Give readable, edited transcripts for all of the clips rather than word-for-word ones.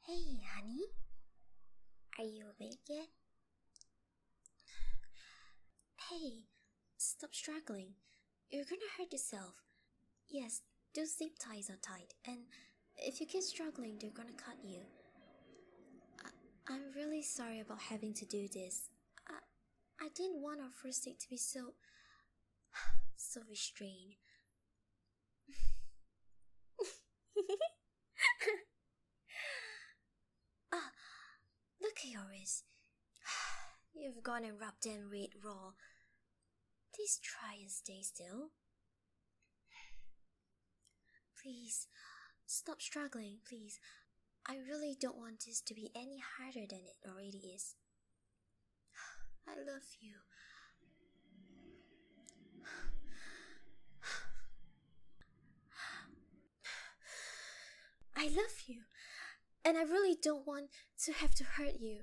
Hey, honey. Are you awake yet? Hey, stop struggling. You're gonna hurt yourself. Yes, those zip ties are tight, and if you keep struggling, they're gonna cut you. I'm really sorry about having to do this. I didn't want our first date to be so restrained. Ah, look at yours. You've gone and rubbed them red raw. Please try and stay still. Please, stop struggling, please. I really don't want this to be any harder than it already is. I love you. I love you. And I really don't want to have to hurt you.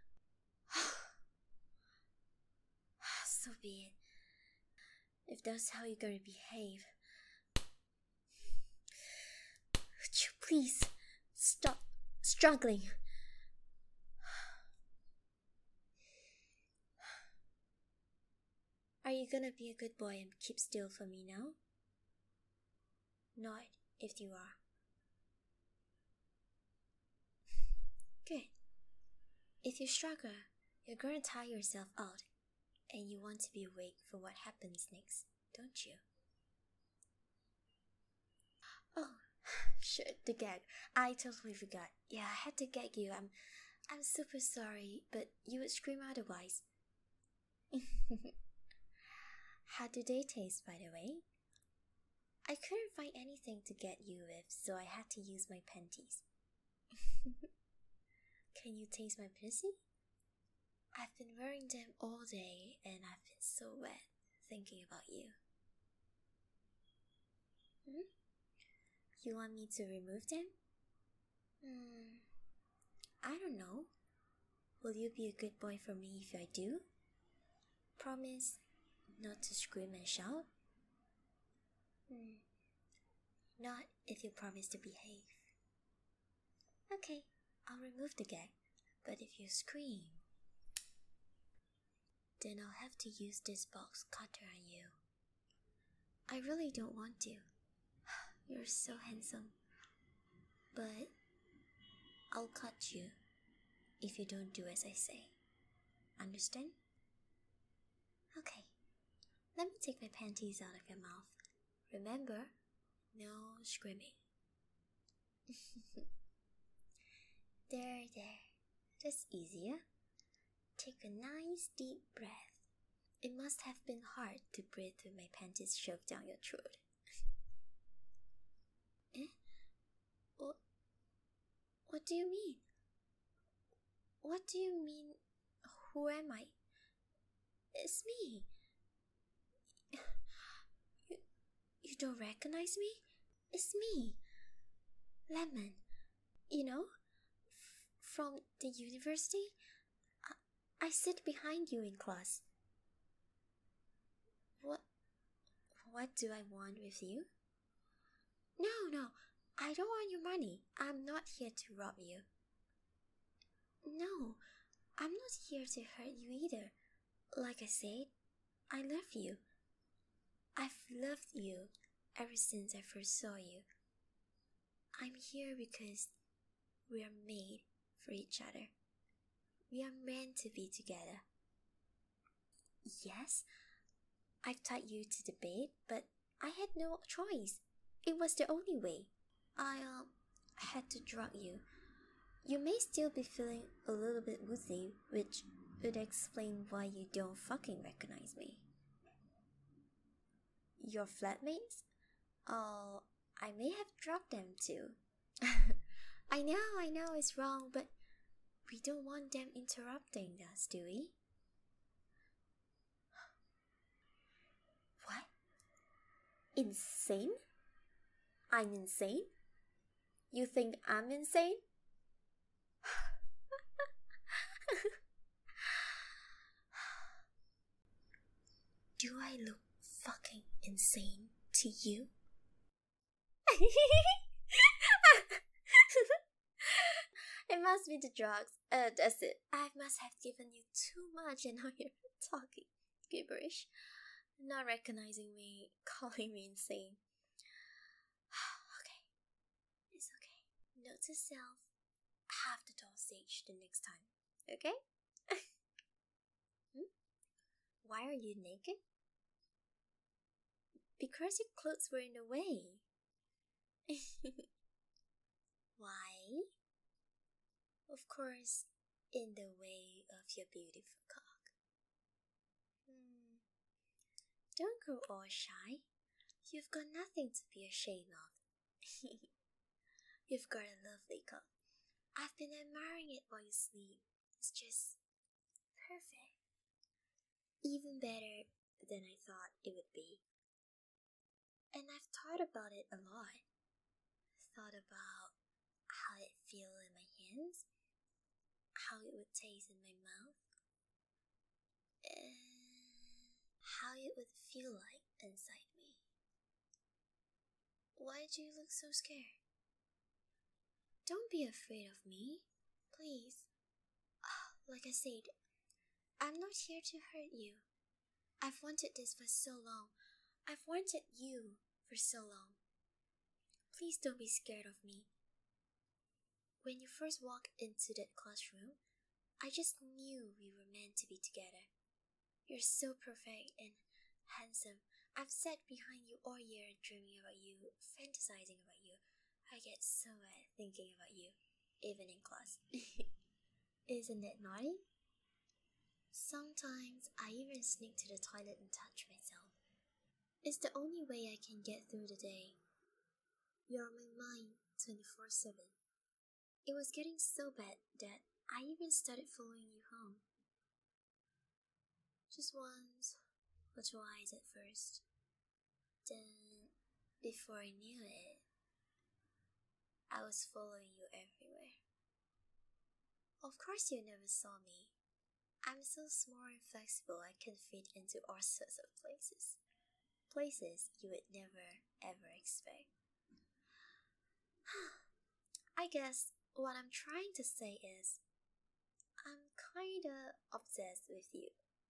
So be it. If that's how you're gonna behave. Would you please stop struggling? Are you gonna be a good boy and keep still for me now? Not if you are. Good. If you struggle, you're gonna tire yourself out, and you want to be awake for what happens next, don't you? Oh, shit, the gag. I totally forgot. Yeah, I had to gag you. I'm super sorry, but you would scream otherwise. How do they taste, by the way? I couldn't find anything to get you with, so I had to use my panties. Can you taste my pussy? I've been wearing them all day, and I've been so wet thinking about you. You want me to remove them? I don't know. Will you be a good boy for me if I do? Promise not to scream and shout? Not if you promise to behave. Okay, I'll remove the gag, but if you scream, then I'll have to use this box cutter on you. I really don't want to. You're so handsome. But I'll cut you if you don't do as I say. Understand? Okay. Let me take my panties out of your mouth. Remember, no screaming. There. That's easier. Take a nice deep breath. It must have been hard to breathe with my panties shoved down your throat. What do you mean? What do you mean? Who am I? It's me. You don't recognize me? It's me. Lemon. You know? From the university? I sit behind you in class. What do I want with you? No. I don't want your money. I'm not here to rob you. No, I'm not here to hurt you either. Like I said, I love you. I've loved you ever since I first saw you. I'm here because we are made for each other. We are meant to be together. Yes, I've tied you to the bed, but I had no choice. It was the only way. I had to drug you. You may still be feeling a little bit woozy, which would explain why you don't fucking recognize me. Your flatmates? Oh, I may have drugged them too. I know it's wrong, but we don't want them interrupting us, do we? What? Insane? I'm insane? You think I'm insane? Do I look fucking insane to you? must be the drugs. That's it. I must have given you too much and now you're talking gibberish. Not recognizing me, calling me insane. Okay. It's okay. Note to self, have the dosage the next time. Okay? Why are you naked? Because your clothes were in the way. Why? Of course, in the way of your beautiful cock. Don't grow all shy. You've got nothing to be ashamed of. You've got a lovely cock. I've been admiring it while you sleep. It's just perfect. Even better than I thought it would be. And I've thought about it a lot. Thought about how it feels in my hands, how it would taste in my mouth, and how it would feel like inside me. Why do you look so scared? Don't be afraid of me, please. Like I said, I'm not here to hurt you. I've wanted this for so long. I've wanted you for so long. Please don't be scared of me. When you first walked into that classroom, I just knew we were meant to be together. You're so perfect and handsome. I've sat behind you all year dreaming about you, fantasizing about you. I get so wet thinking about you, even in class. Isn't it naughty? Sometimes I even sneak to the toilet and touch myself. It's the only way I can get through the day. You're on my mind 24/7. It was getting so bad that I even started following you home. Just once or twice at first. Then, before I knew it, I was following you everywhere. Of course you never saw me. I'm so small and flexible I can fit into all sorts of places. Places you would never ever expect. I guess what I'm trying to say is, I'm kinda obsessed with you.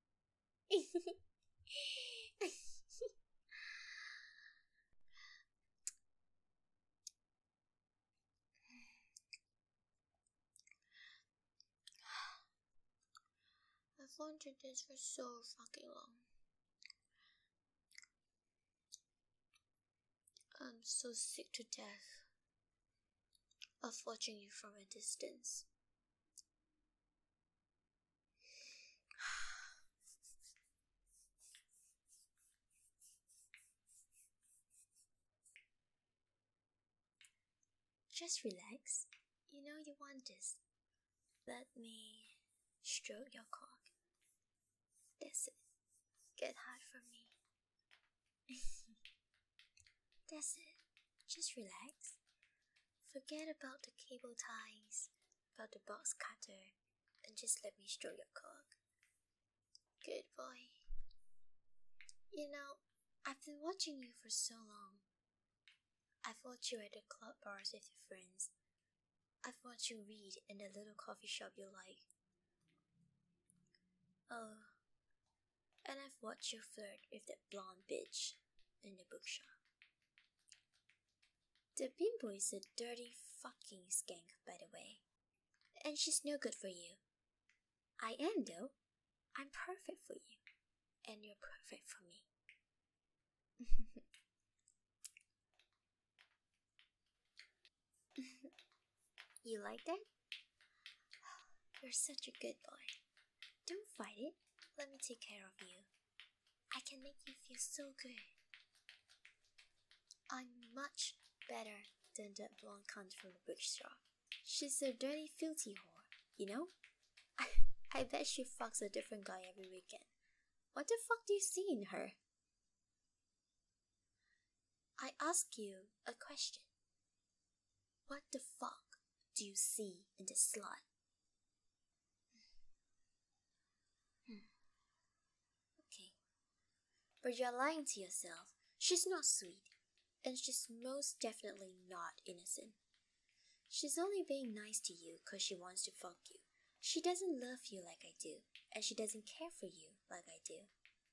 I've wanted this for so fucking long. I'm so sick to death of watching you from a distance. Just relax. You know you want this. Let me stroke your cock. That's it. Get hard for me. That's it. Just relax. Forget about the cable ties, about the box cutter, and just let me stroke your cock. Good boy. You know, I've been watching you for so long. I've watched you at the club bars with your friends. I've watched you read in the little coffee shop you like. Oh, and I've watched you flirt with that blonde bitch in the bookshop. The bimbo is a dirty fucking skank, by the way. And she's no good for you. I am, though. I'm perfect for you. And you're perfect for me. You like that? You're such a good boy. Don't fight it. Let me take care of you. I can make you feel so good. I'm much better than that blonde cunt from the bookstore. She's a dirty, filthy whore, you know? I bet she fucks a different guy every weekend. What the fuck do you see in her? I ask you a question. What the fuck do you see in this slut? Okay. But you're lying to yourself. She's not sweet. And she's most definitely not innocent. She's only being nice to you because she wants to fuck you. She doesn't love you like I do, and she doesn't care for you like I do.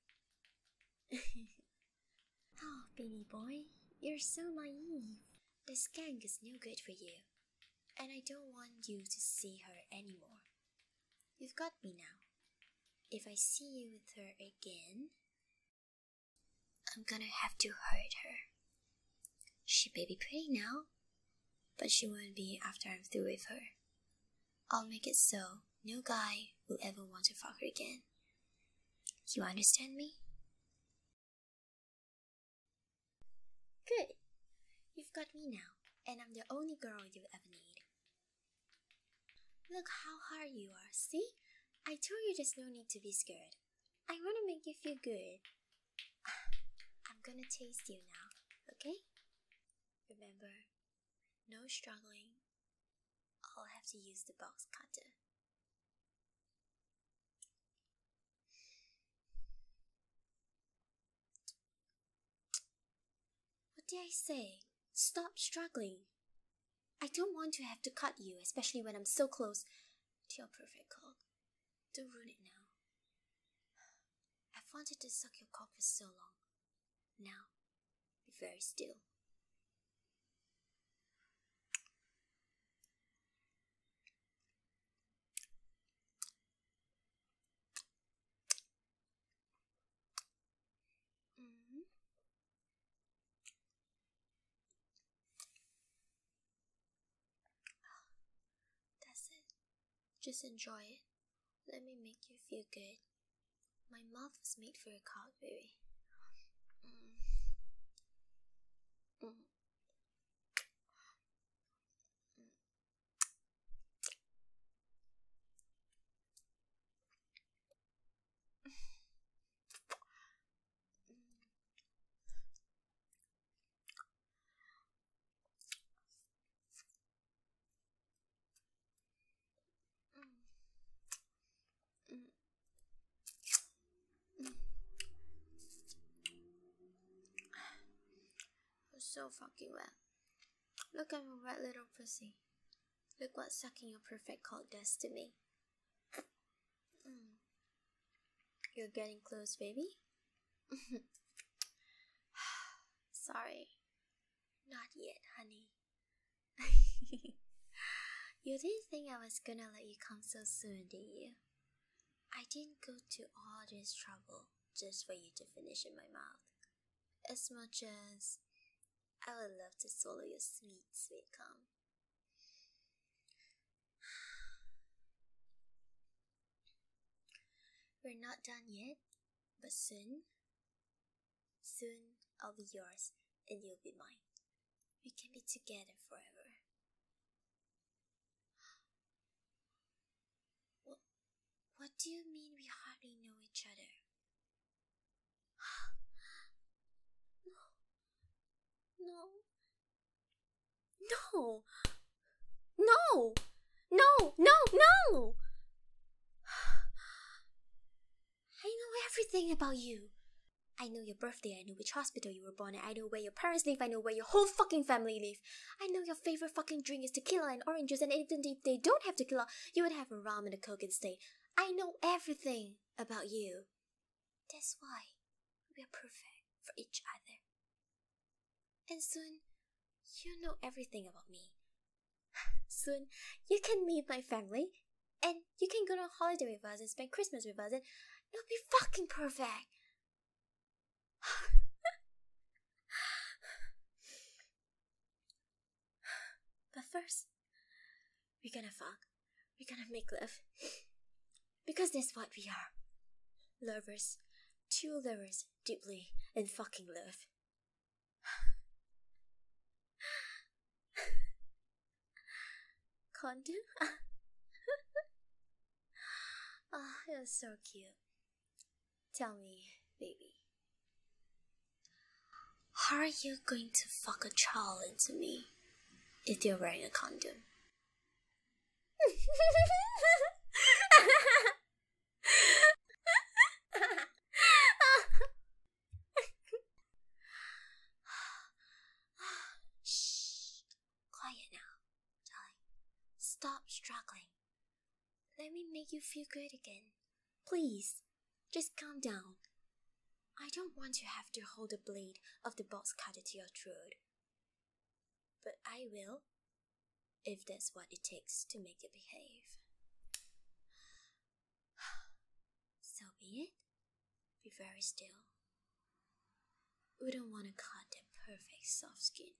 Oh, baby boy, you're so naive. The skank is no good for you, and I don't want you to see her anymore. You've got me now. If I see you with her again, I'm gonna have to hurt her. She may be pretty now, but she won't be after I'm through with her. I'll make it so no guy will ever want to fuck her again. You understand me? Good. You've got me now, and I'm the only girl you'll ever need. Look how hard you are, see? I told you there's no need to be scared. I want to make you feel good. I'm gonna taste you now, okay? Remember, no struggling. I'll have to use the box cutter. What did I say? Stop struggling. I don't want to have to cut you, especially when I'm so close to your perfect cock. Don't ruin it now. I've wanted to suck your cock for so long. Now, be very still. That's it. Just enjoy it. Let me make you feel good. My mouth was made for your cock, baby. You're so fucking wet. Look at my wet little pussy. Look what sucking your perfect cock does to me. You're getting close, baby. Sorry. Not yet, honey. You didn't think I was gonna let you come so soon, did you? I didn't go to all this trouble just for you to finish in my mouth. As much as I would love to swallow your sweet, sweet cum. We're not done yet, but soon I'll be yours and you'll be mine. We can be together forever. What do you mean we hardly know each other? No. No! No! No! No! No! I know everything about you. I know your birthday, I know which hospital you were born at, I know where your parents live, I know where your whole fucking family live. I know your favorite fucking drink is tequila and orange juice, and even if they don't have tequila, you would have a rum and a coke instead. I know everything about you. That's why we are perfect for each other. And soon, you know everything about me. Soon, you can meet my family, and you can go on holiday with us and spend Christmas with us, and it'll be fucking perfect. But first, we're gonna fuck. We're gonna make love. Because that's what we are. Lovers. Two lovers deeply in fucking love. Condom? Oh, you're so cute. Tell me, baby. How are you going to fuck a child into me if you're wearing a condom? Shh. Quiet now, darling. stop struggling. Let me make you feel good again. Please, just calm down. I don't want to have to hold the blade of the box cutter to your throat. But I will, if that's what it takes to make it behave. So be it. Be very still. We don't want to cut that perfect soft skin.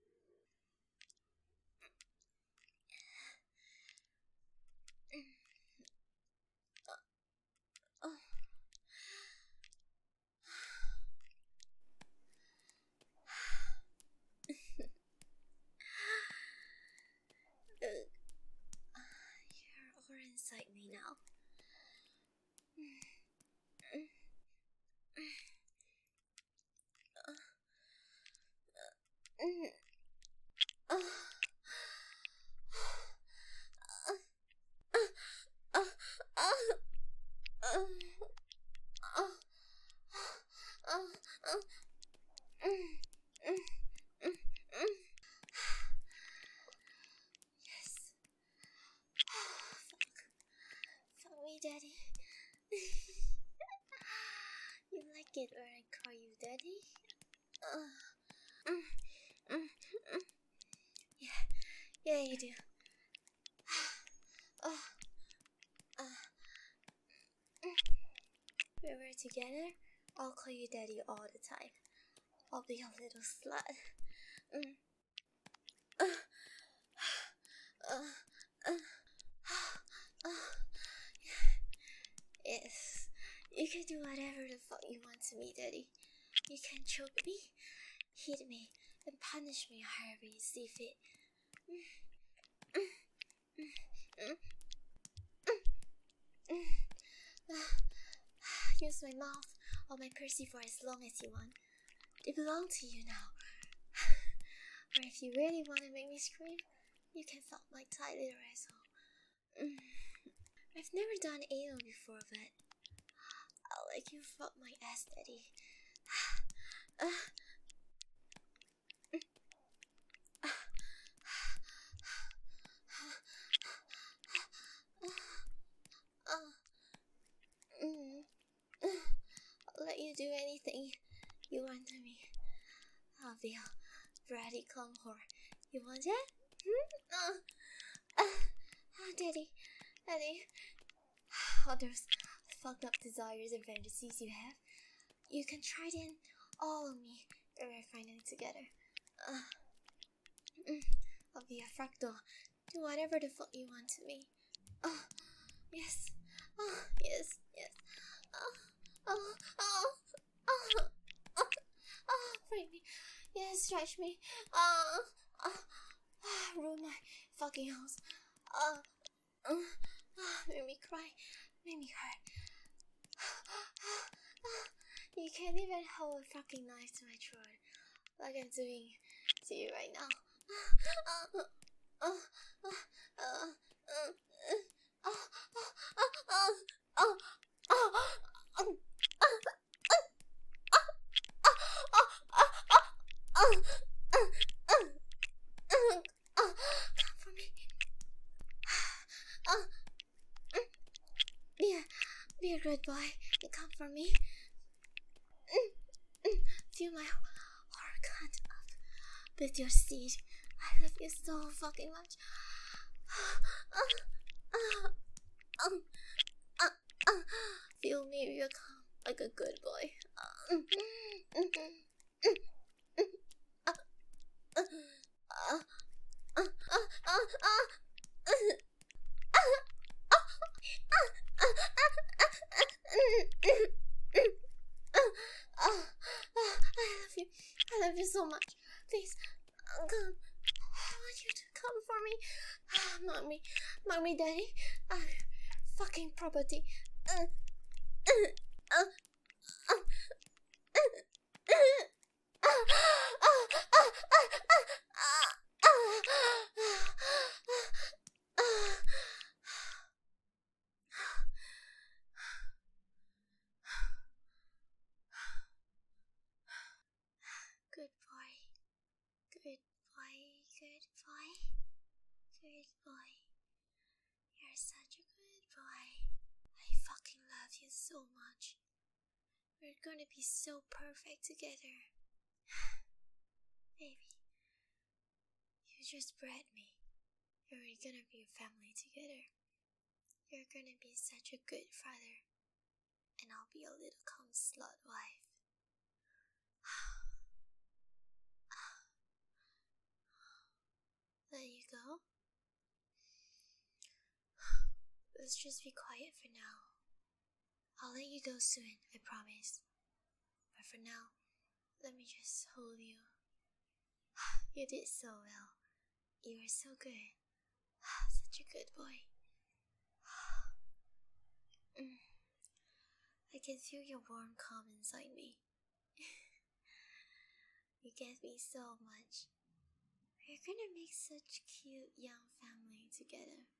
You're all inside me now. Yes. Fuck me, Daddy. You like it when I call you Daddy? Yeah, you do. When we're together, I'll call you Daddy all the time. I'll be a little slut. Yes, you can do whatever the fuck you want to me, Daddy. You can choke me, hit me, and punish me however you see fit. Use my mouth or my pussy for as long as you want. They belong to you now. Or if you really want to make me scream, you can fuck my tight little asshole. I've never done anal before, but I'll let you fuck my ass, Daddy. I'll let you do anything you want to me. I'll be a bratty cum whore. You want that? Daddy. All those fucked up desires and fantasies you have, you can try them all on me when we're finally together. I'll be a fractal. Do whatever the fuck you want to me. Yes. Yes. Break me. Yes, stretch me. Ruin my fucking house. Make me cry. Make me hurt. You can't even hold a fucking knife to my throat like I'm doing to you right now. Come for me. Be a good boy and come for me. Feel my heart cut up with your seed. I love you so fucking much. Feel me real calm like a good boy. I love you so much. Please, come. I want you to come for me. Mommy, Daddy. Fucking property. Good boy. Good boy. Good boy. Good boy. you so much. We're gonna be so perfect together. Baby, you just bred me. We're gonna be a family together. You're gonna be such a good father, and I'll be a little calm slut wife. Let you go? Let's just be quiet for now. I'll let you go soon, I promise. But for now, let me just hold you. You did so well. You were so good. Such a good boy. I can feel your warm calm inside me. You get me so much. We're gonna make such cute young family together.